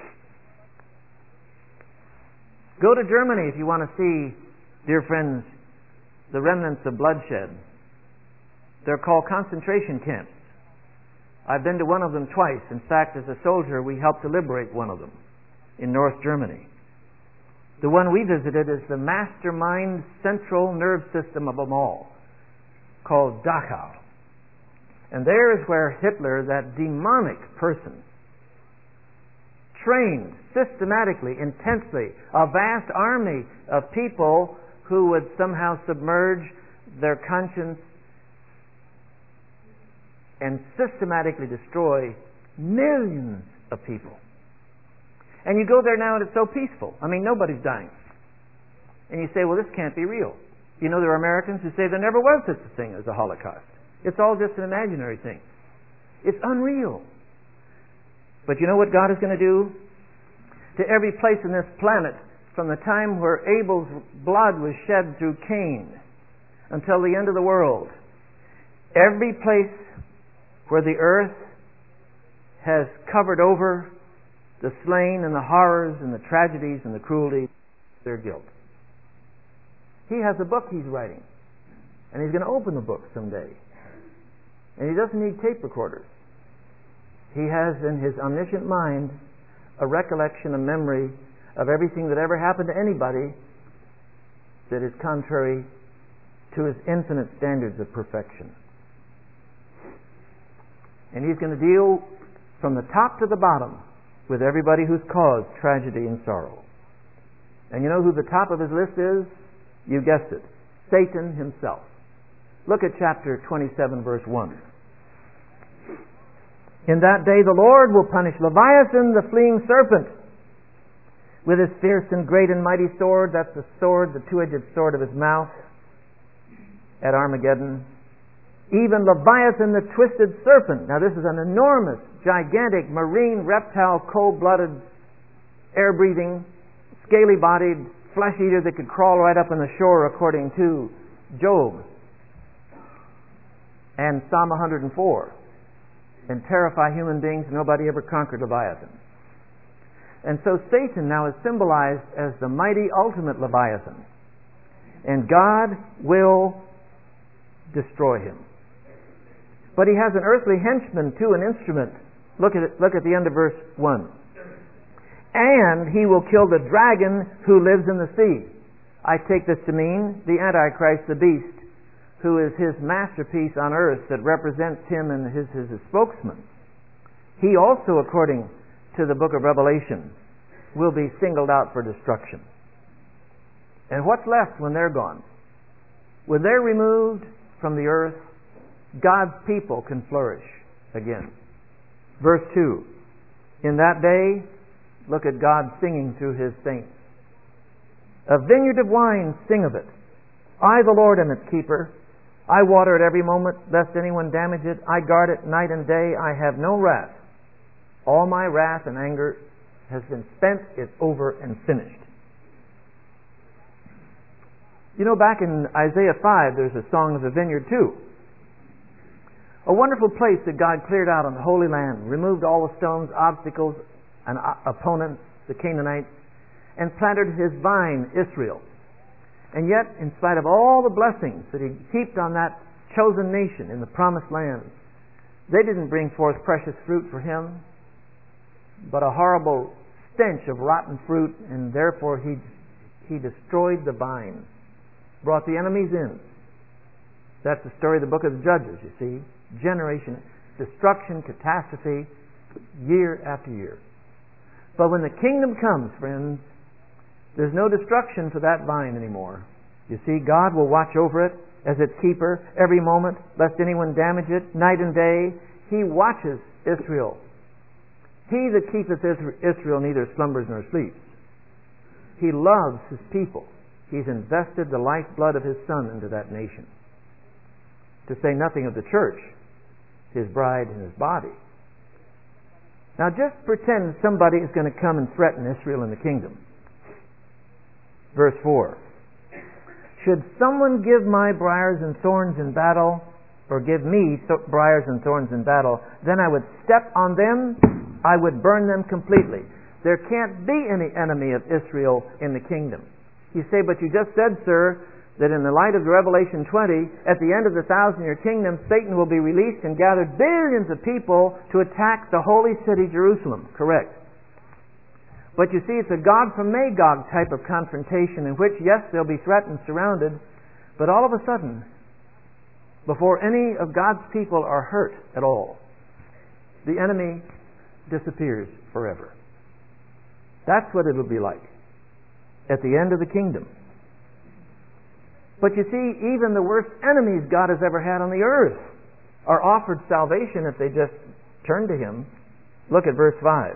Go to Germany if you want to see, dear friends, the remnants of bloodshed. They're called concentration camps. I've been to one of them twice. In fact, as a soldier, we helped to liberate one of them in North Germany. The one we visited is the mastermind central nerve system of them all, called Dachau. And there is where Hitler, that demonic person, trained systematically, intensely, a vast army of people who would somehow submerge their conscience and systematically destroy millions of people. And you go there now and it's so peaceful. I mean, nobody's dying. And you say, well, this can't be real. You know, there are Americans who say there never was such a thing as a Holocaust. It's all just an imaginary thing. It's unreal. But you know what God is going to do? To every place in this planet, from the time where Abel's blood was shed through Cain until the end of the world, every place where the earth has covered over the slain and the horrors and the tragedies and the cruelty, their guilt. He has a book He's writing, and He's going to open the book someday. And He doesn't need tape recorders. He has in His omniscient mind a recollection, a memory of everything that ever happened to anybody that is contrary to His infinite standards of perfection. And He's going to deal from the top to the bottom with everybody who's caused tragedy and sorrow. And you know who the top of His list is? You guessed it. Satan himself. Look at chapter 27, verse 1. In that day the Lord will punish Leviathan, the fleeing serpent, with his fierce and great and mighty sword. That's the sword, the two-edged sword of his mouth at Armageddon. Even Leviathan, the twisted serpent. Now this is an enormous, gigantic, marine reptile, cold-blooded, air-breathing, scaly-bodied flesh-eater that could crawl right up on the shore, according to Job and Psalm 104, and terrify human beings. Nobody ever conquered Leviathan. And so Satan now is symbolized as the mighty ultimate Leviathan. And God will destroy him. But he has an earthly henchman too, an instrument. Look at the end of verse 1. And he will kill the dragon who lives in the sea. I take this to mean the Antichrist, the beast, who is his masterpiece on earth that represents him and his spokesman. He also, according to the book of Revelation, will be singled out for destruction. And what's left when they're gone? When they're removed from the earth, God's people can flourish again. Verse 2. In that day, look at God singing through His saints. A vineyard of wine, sing of it. I, the Lord, am its keeper. I water it every moment, lest anyone damage it. I guard it night and day. I have no wrath. All my wrath and anger has been spent. It's over and finished. You know, back in Isaiah 5, there's a song of the vineyard too. A wonderful place that God cleared out on the Holy Land, removed all the stones, obstacles, and opponents, the Canaanites, and planted His vine, Israel. And yet, in spite of all the blessings that He heaped on that chosen nation in the promised land, they didn't bring forth precious fruit for Him, but a horrible stench of rotten fruit, and therefore He destroyed the vine, brought the enemies in. That's the story of the book of the Judges, you see. Generation, destruction, catastrophe, year after year. But when the kingdom comes, friends, there's no destruction for that vine anymore. You see, God will watch over it as its keeper every moment, lest anyone damage it, night and day. He watches Israel. He that keepeth Israel neither slumbers nor sleeps. He loves His people. He's invested the lifeblood of His Son into that nation. To say nothing of the church, His bride and His body. Now just pretend somebody is going to come and threaten Israel and the kingdom. Verse 4. Should someone give my briars and thorns in battle, or give me briars and thorns in battle, then I would step on them, I would burn them completely. There can't be any enemy of Israel in the kingdom. You say, but you just said, sir, that in the light of Revelation 20, at the end of the 1,000-year kingdom, Satan will be released and gather billions of people to attack the holy city, Jerusalem. Correct. But you see, it's a Gog from Magog type of confrontation in which, yes, they'll be threatened, surrounded, but all of a sudden, before any of God's people are hurt at all, the enemy disappears forever. That's what it'll be like at the end of the kingdom. But you see, even the worst enemies God has ever had on the earth are offered salvation if they just turn to Him. Look at verse 5.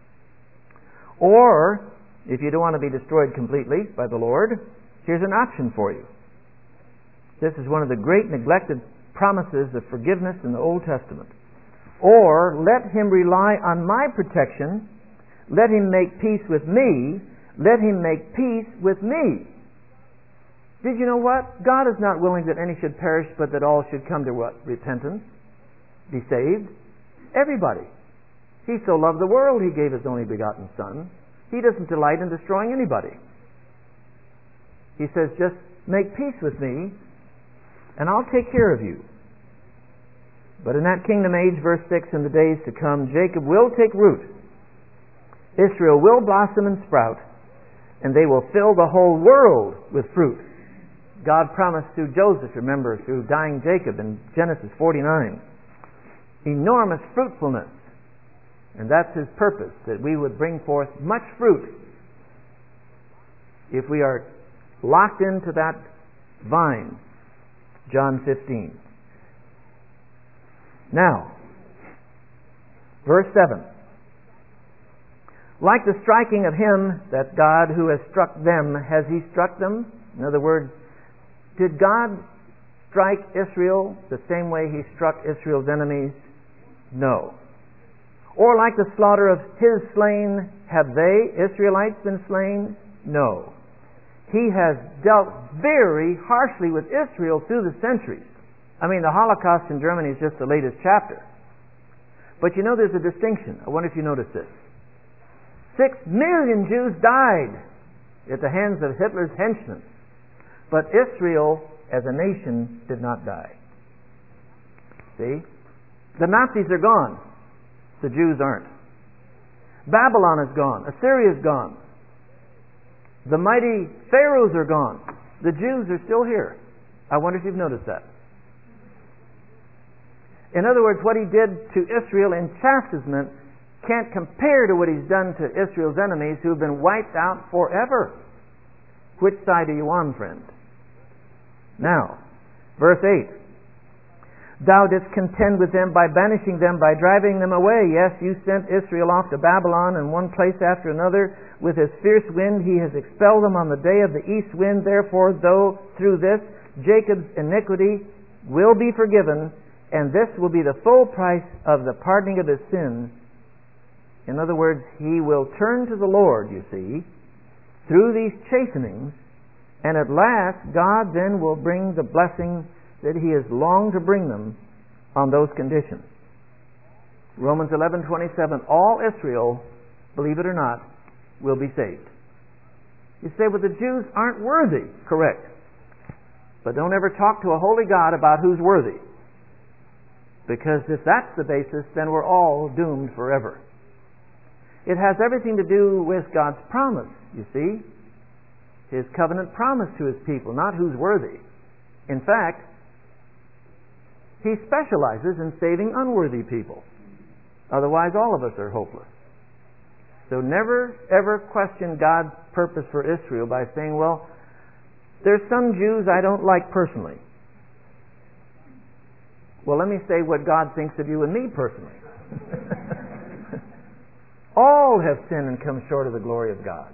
Or, if you don't want to be destroyed completely by the Lord, here's an option for you. This is one of the great neglected promises of forgiveness in the Old Testament. Or, let him rely on my protection. Let him make peace with me. Let him make peace with me. Did you know what? God is not willing that any should perish, but that all should come to what? Repentance. Be saved. Everybody. He so loved the world, He gave His only begotten Son. He doesn't delight in destroying anybody. He says, just make peace with me, and I'll take care of you. But in that kingdom age, verse 6, in the days to come, Jacob will take root. Israel will blossom and sprout, and they will fill the whole world with fruit. God promised through Joseph, remember, through dying Jacob in Genesis 49, enormous fruitfulness. And that's His purpose, that we would bring forth much fruit if we are locked into that vine. John 15. Now, verse 7. Like the striking of Him, that God who has struck them, has He struck them? In other words, did God strike Israel the same way He struck Israel's enemies? No. Or like the slaughter of His slain, have they, Israelites, been slain? No. He has dealt very harshly with Israel through the centuries. I mean, the Holocaust in Germany is just the latest chapter. But you know there's a distinction. I wonder if you notice this. 6 million Jews died at the hands of Hitler's henchmen. But Israel, as a nation, did not die. See? The Nazis are gone. The Jews aren't. Babylon is gone. Assyria is gone. The mighty pharaohs are gone. The Jews are still here. I wonder if you've noticed that. In other words, what He did to Israel in chastisement can't compare to what He's done to Israel's enemies who have been wiped out forever. Which side are you on, friend? Now, verse 8. Thou didst contend with them by banishing them, by driving them away. Yes, you sent Israel off to Babylon, and one place after another. With his fierce wind he has expelled them on the day of the east wind. Therefore, though through this Jacob's iniquity will be forgiven, and this will be the full price of the pardoning of his sins. In other words, he will turn to the Lord, you see, through these chastenings, and at last God then will bring the blessing that he has longed to bring them on those conditions. Romans 11:27, all Israel, believe it or not, will be saved. You say, well, the Jews aren't worthy. Correct. But don't ever talk to a holy God about who's worthy. Because if that's the basis, then we're all doomed forever. It has everything to do with God's promise, you see. His covenant promise to His people, not who's worthy. In fact, He specializes in saving unworthy people. Otherwise, all of us are hopeless. So never, ever question God's purpose for Israel by saying, well, there's some Jews I don't like personally. Well, let me say what God thinks of you and me personally. All have sinned and come short of the glory of God.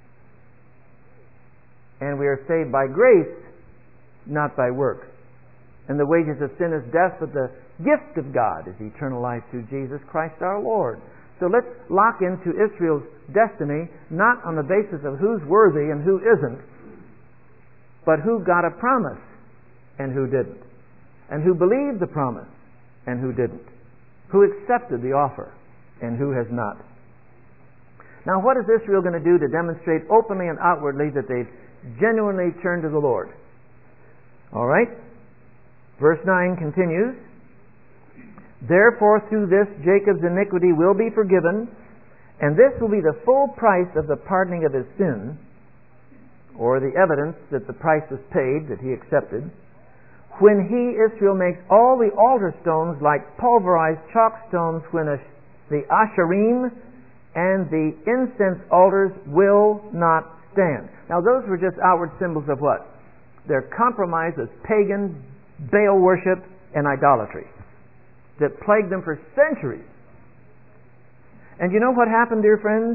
And we are saved by grace, not by works. And the wages of sin is death, but the gift of God is eternal life through Jesus Christ our Lord. So let's lock into Israel's destiny, not on the basis of who's worthy and who isn't, but who got a promise and who didn't, and who believed the promise and who didn't, who accepted the offer and who has not. Now, what is Israel going to do to demonstrate openly and outwardly that they've genuinely turned to the Lord? All right. Verse 9 continues, therefore through this Jacob's iniquity will be forgiven, and this will be the full price of the pardoning of his sin, or the evidence that the price was paid, that he accepted, when he, Israel, makes all the altar stones like pulverized chalk stones, when the asherim and the incense altars will not stand. Now those were just outward symbols of what? Their compromise with pagan Baal worship and idolatry that plagued them for centuries. And you know what happened, dear friends?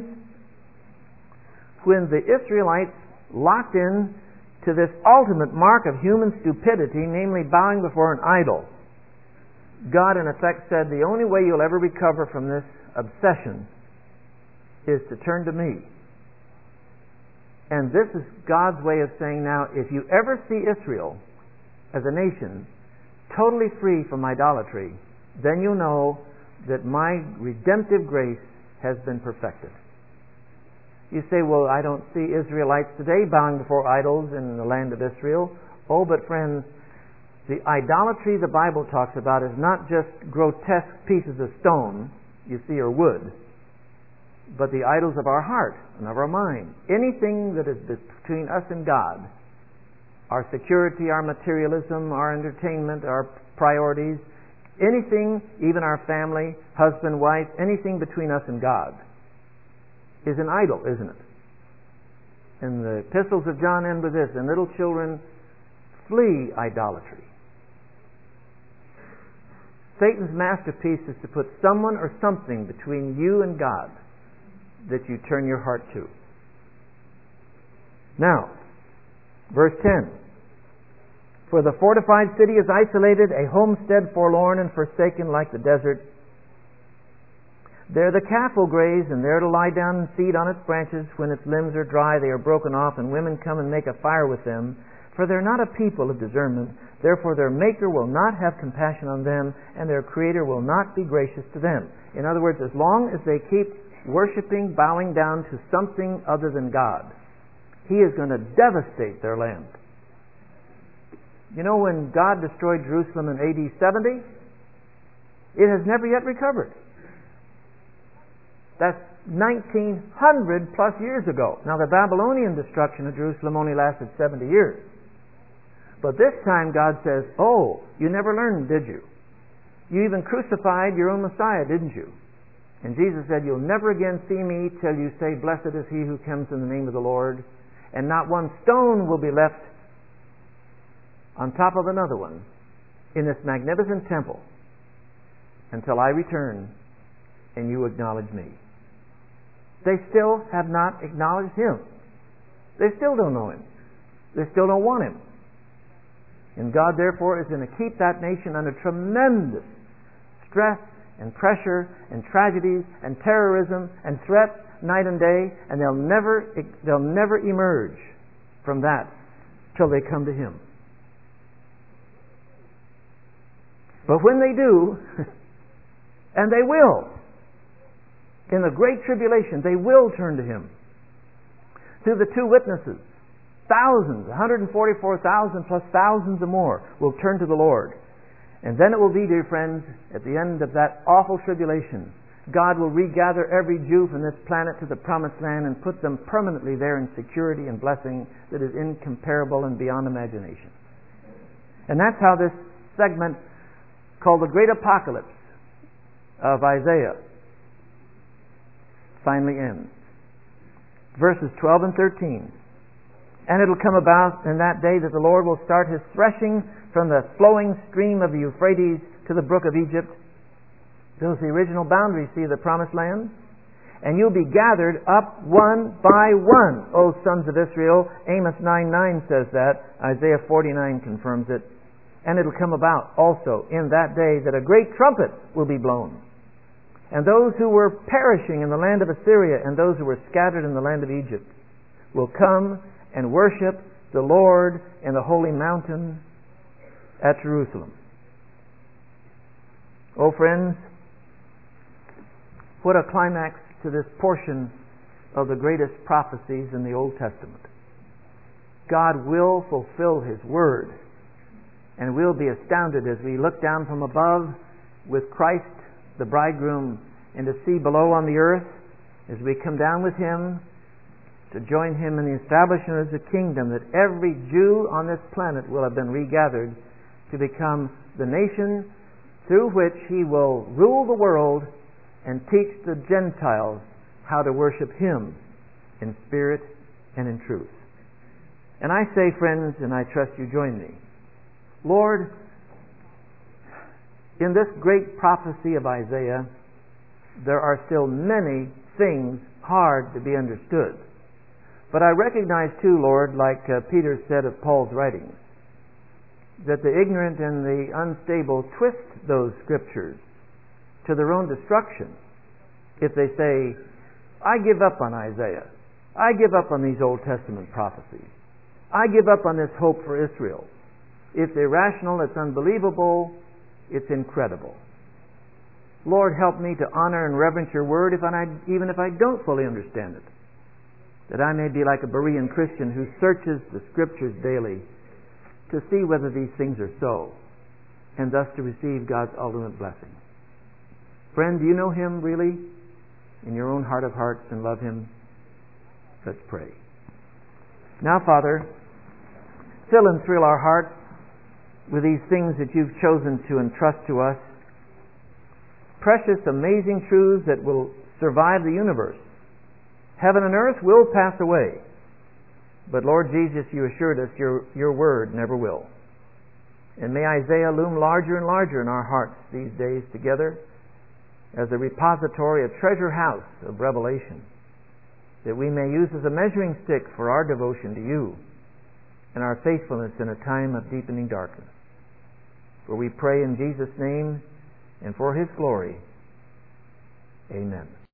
When the Israelites locked in to this ultimate mark of human stupidity, namely bowing before an idol, God in effect said, the only way you'll ever recover from this obsession is to turn to me. And this is God's way of saying now, if you ever see Israel as a nation totally free from idolatry, then you know that my redemptive grace has been perfected. You say, well, I don't see Israelites today bowing before idols in the land of Israel. Oh, but friends, the idolatry the Bible talks about is not just grotesque pieces of stone, you see, or wood, but the idols of our heart and of our mind. Anything that is between us and God, our security, our materialism, our entertainment, our priorities, anything, even our family, husband, wife, anything between us and God is an idol, isn't it? And the epistles of John end with this, and little children, flee idolatry. Satan's masterpiece is to put someone or something between you and God that you turn your heart to. Now, verse 10. For the fortified city is isolated, a homestead forlorn and forsaken like the desert. There the calf will graze, and there to lie down and feed on its branches. When its limbs are dry, they are broken off, and women come and make a fire with them. For they are not a people of discernment. Therefore their Maker will not have compassion on them, and their Creator will not be gracious to them. In other words, as long as they keep worshiping, bowing down to something other than God, He is going to devastate their land. You know, when God destroyed Jerusalem in AD 70, it has never yet recovered. That's 1900 plus years ago. Now, the Babylonian destruction of Jerusalem only lasted 70 years. But this time God says, oh, you never learned, did you? You even crucified your own Messiah, didn't you? And Jesus said, you'll never again see me till you say, blessed is he who comes in the name of the Lord. And not one stone will be left on top of another one in this magnificent temple until I return and you acknowledge me. They still have not acknowledged Him. They still don't know Him. They still don't want Him. And God, therefore, is going to keep that nation under tremendous stress and pressure and tragedies and terrorism and threats night and day, and they'll never emerge from that till they come to Him. But when they do, and they will, in the great tribulation, they will turn to Him. Through the two witnesses, thousands, 144,000 plus thousands or more will turn to the Lord. And then it will be, dear friends, at the end of that awful tribulation, God will regather every Jew from this planet to the promised land and put them permanently there in security and blessing that is incomparable and beyond imagination. And that's how this segment called the Great Apocalypse of Isaiah finally ends. Verses 12 and 13. And it'll come about in that day that the Lord will start His threshing from the flowing stream of the Euphrates to the brook of Egypt. Those are the original boundaries, see, of the promised land. And you'll be gathered up one by one, O sons of Israel. Amos 9:9 says that. Isaiah 49 confirms it. And it'll come about also in that day that a great trumpet will be blown. And those who were perishing in the land of Assyria and those who were scattered in the land of Egypt will come and worship the Lord in the holy mountain at Jerusalem. Oh, friends, what a climax to this portion of the greatest prophecies in the Old Testament. God will fulfill His Word, and we'll be astounded as we look down from above with Christ, the bridegroom, and to see below on the earth, as we come down with Him, to join Him in the establishment of the kingdom, that every Jew on this planet will have been regathered to become the nation through which He will rule the world and teach the Gentiles how to worship Him in spirit and in truth. And I say, friends, and I trust you join me, Lord, in this great prophecy of Isaiah, there are still many things hard to be understood. But I recognize too, Lord, like Peter said of Paul's writings, that the ignorant and the unstable twist those scriptures to their own destruction if they say, I give up on Isaiah. I give up on these Old Testament prophecies. I give up on this hope for Israel. It's irrational, it's unbelievable, it's incredible. Lord, help me to honor and reverence Your Word even if I don't fully understand it. That I may be like a Berean Christian who searches the Scriptures daily to see whether these things are so, and thus to receive God's ultimate blessing. Friend, do you know Him really in your own heart of hearts and love Him? Let's pray. Now, Father, fill and thrill our hearts with these things that You've chosen to entrust to us. Precious, amazing truths that will survive the universe. Heaven and earth will pass away. But Lord Jesus, You assured us Your Word never will. And may Isaiah loom larger and larger in our hearts these days together as a repository, a treasure house of revelation that we may use as a measuring stick for our devotion to You and our faithfulness in a time of deepening darkness. For we pray in Jesus' name and for His glory. Amen.